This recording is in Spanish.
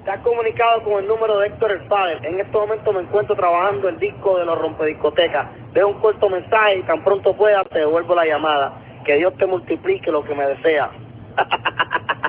Te has comunicado con el número de Héctor el Father. En este momento me encuentro trabajando el disco de los rompediscotecas. Dejo un corto mensaje y tan pronto pueda te devuelvo la llamada. Que Dios te multiplique lo que me desea.